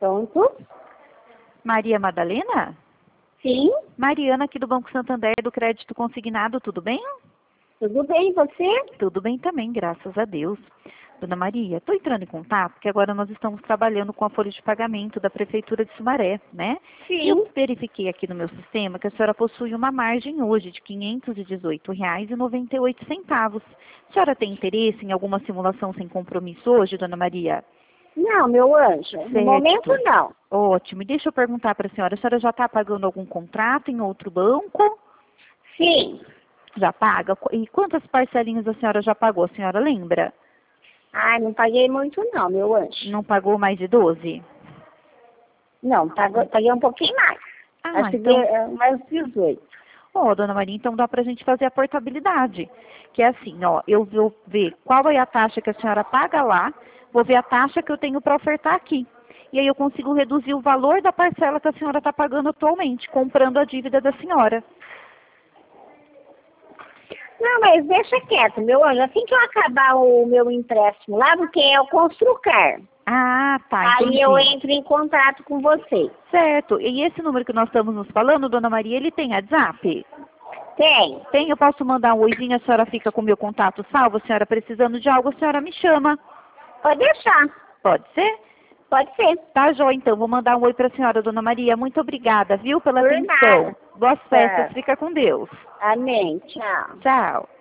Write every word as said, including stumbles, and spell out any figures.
Pronto? Maria Madalena? Sim, Mariana aqui do Banco Santander do Crédito Consignado, tudo bem? tudo bem, você? Tudo bem também, graças a Deus. Dona Maria, estou entrando em contato porque agora nós estamos trabalhando com a folha de pagamento da Prefeitura de Sumaré, né? E eu Sim. verifiquei aqui no meu sistema que a senhora possui uma margem hoje de quinhentos e dezoito reais e noventa e oito centavos. A senhora tem interesse em alguma simulação sem compromisso hoje, Dona Maria? Não, meu anjo, no Certo. momento não. Ótimo. E deixa eu perguntar para a senhora, a senhora já está pagando algum contrato em outro banco? Sim. Já paga? E quantas parcelinhas a senhora já pagou, a senhora lembra? Ai, não paguei muito não, meu anjo. Não pagou mais de doze? Não, paguei, paguei um pouquinho mais. Ah, Acho que então, deu, é, mais dezoito. ó, Dona Maria, então dá pra gente fazer a portabilidade. Que é assim, ó, eu vou ver qual é a taxa que a senhora paga lá, vou ver a taxa que eu tenho para ofertar aqui. E aí eu consigo reduzir o valor da parcela que a senhora está pagando atualmente, comprando a dívida da senhora. Não, mas deixa quieto, meu anjo. Assim que eu acabar o meu empréstimo lá, porque é o Construcar. Ah, tá, Aí entendi. eu entro em contato com você. Certo. E esse número que nós estamos nos falando, Dona Maria, ele tem WhatsApp? Tem. Tem, eu posso mandar um oizinho, a senhora fica com o meu contato salvo, a senhora precisando de algo, a senhora me chama. Pode deixar. Pode ser? Pode ser. Tá, Jó, então, vou mandar um oi para a senhora, Dona Maria. Muito obrigada, viu, pela Por atenção. nada. Boas festas, Tá. fica com Deus. Amém. Tchau. Tchau.